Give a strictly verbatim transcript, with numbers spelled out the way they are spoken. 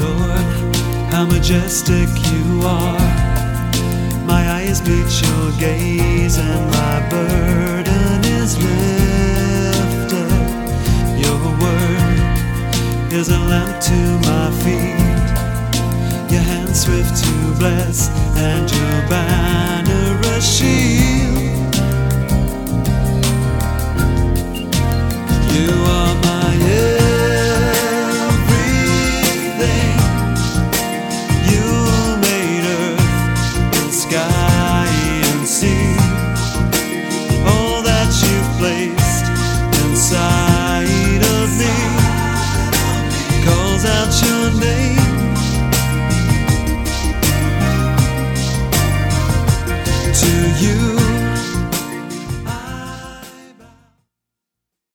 Lord, how majestic you are. My eyes meet your gaze and my burden is lifted. Your word is a lamp to my feet, your hand swift to bless, and your banner a shield. You